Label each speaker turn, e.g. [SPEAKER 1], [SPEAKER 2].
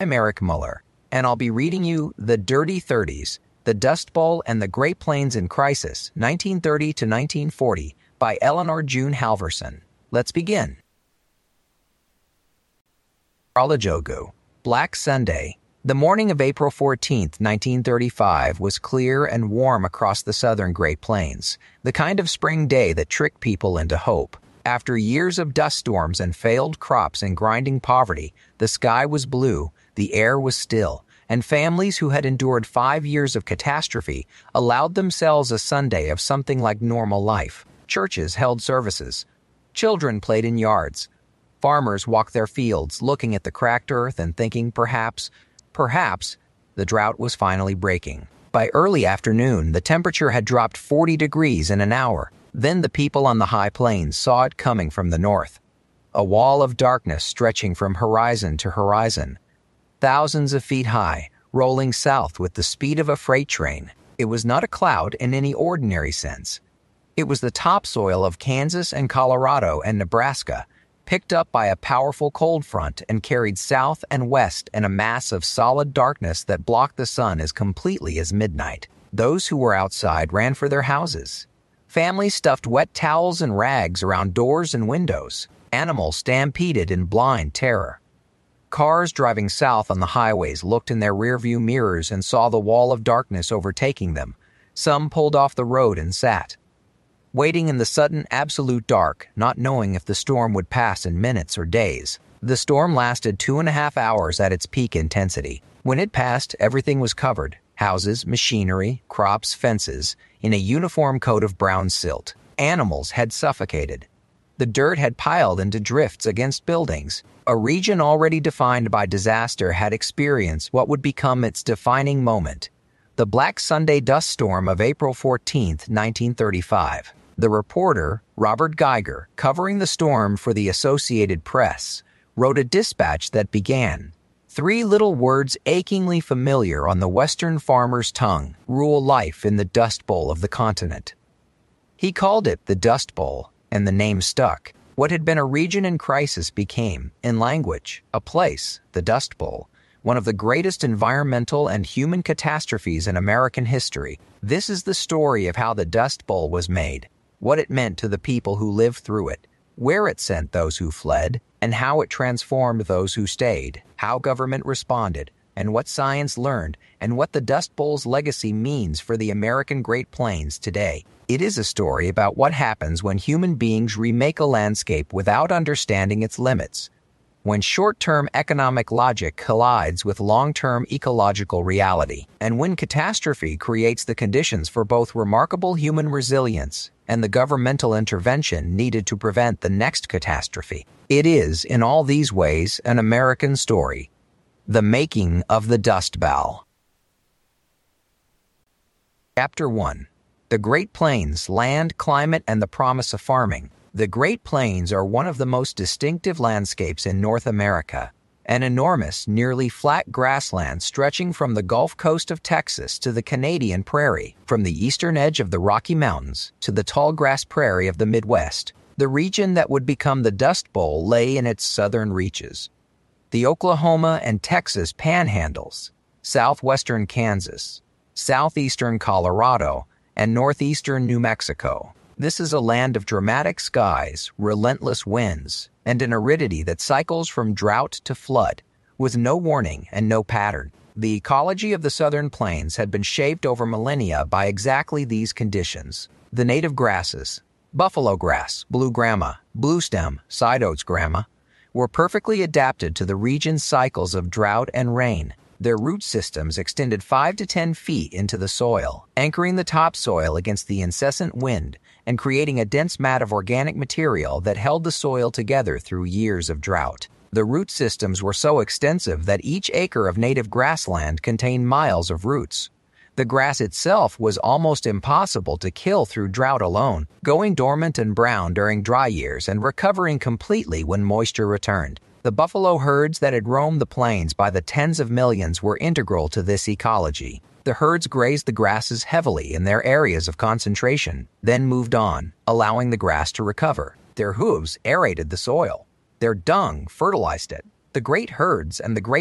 [SPEAKER 1] I'm Eric Muller, and I'll be reading you The Dirty Thirties, The Dust Bowl and the Great Plains in Crisis, 1930 to 1940, by Eleanor June Halverson. Let's begin. Ralajogu, Black Sunday. The morning of April 14, 1935, was clear and warm across the southern Great Plains, the kind of spring day that tricked people into hope. After years of dust storms and failed crops and grinding poverty, the sky was blue, the air was still, and families who had endured 5 years of catastrophe allowed themselves a Sunday of something like normal life. Churches held services. Children played in yards. Farmers walked their fields, looking at the cracked earth and thinking perhaps, the drought was finally breaking. By early afternoon, the temperature had dropped 40 degrees in an hour. Then the people on the high plains saw it coming from the north. A wall of darkness stretching from horizon to horizon. Thousands of feet high, rolling south with the speed of a freight train. It was not a cloud in any ordinary sense. It was the topsoil of Kansas and Colorado and Nebraska, picked up by a powerful cold front and carried south and west in a mass of solid darkness that blocked the sun as completely as midnight. Those who were outside ran for their houses. Families stuffed wet towels and rags around doors and windows. Animals stampeded in blind terror. Cars driving south on the highways looked in their rearview mirrors and saw the wall of darkness overtaking them. Some pulled off the road and sat, waiting in the sudden absolute dark, not knowing if the storm would pass in minutes or days. The storm lasted 2.5 hours at its peak intensity. When it passed, everything was covered. Houses, machinery, crops, fences, in a uniform coat of brown silt. Animals had suffocated. The dirt had piled into drifts against buildings. A region already defined by disaster had experienced what would become its defining moment. The Black Sunday dust storm of April 14, 1935. The reporter, Robert Geiger, covering the storm for the Associated Press, wrote a dispatch that began, "3 little words achingly familiar on the Western farmer's tongue rule life in the Dust Bowl of the continent." He called it the Dust Bowl, and the name stuck. What had been a region in crisis became, in language, a place, the Dust Bowl, one of the greatest environmental and human catastrophes in American history. This is the story of how the Dust Bowl was made, what it meant to the people who lived through it, where it sent those who fled, and how it transformed those who stayed, how government responded, and what science learned, and what the Dust Bowl's legacy means for the American Great Plains today. It is a story about what happens when human beings remake a landscape without understanding its limits, when short-term economic logic collides with long-term ecological reality, and when catastrophe creates the conditions for both remarkable human resilience and the governmental intervention needed to prevent the next catastrophe. It is, in all these ways, an American story. The Making of the Dust Bowl. Chapter 1. The Great Plains, Land, Climate, and the Promise of Farming. The Great Plains are one of the most distinctive landscapes in North America, an enormous, nearly flat grassland stretching from the Gulf Coast of Texas to the Canadian prairie, from the eastern edge of the Rocky Mountains to the tall grass prairie of the Midwest. The region that would become the Dust Bowl lay in its southern reaches. The Oklahoma and Texas panhandles, southwestern Kansas, southeastern Colorado, and northeastern New Mexico. This is a land of dramatic skies, relentless winds, and an aridity that cycles from drought to flood, with no warning and no pattern. The ecology of the southern plains had been shaped over millennia by exactly these conditions. The native grasses, buffalo grass, blue grama, bluestem, side oats grama, were perfectly adapted to the region's cycles of drought and rain. Their root systems extended 5 to 10 feet into the soil, anchoring the topsoil against the incessant wind and creating a dense mat of organic material that held the soil together through years of drought. The root systems were so extensive that each acre of native grassland contained miles of roots. The grass itself was almost impossible to kill through drought alone, going dormant and brown during dry years and recovering completely when moisture returned. The buffalo herds that had roamed the plains by the tens of millions were integral to this ecology. The herds grazed the grasses heavily in their areas of concentration, then moved on, allowing the grass to recover. Their hooves aerated the soil. Their dung fertilized it. The great herds and the great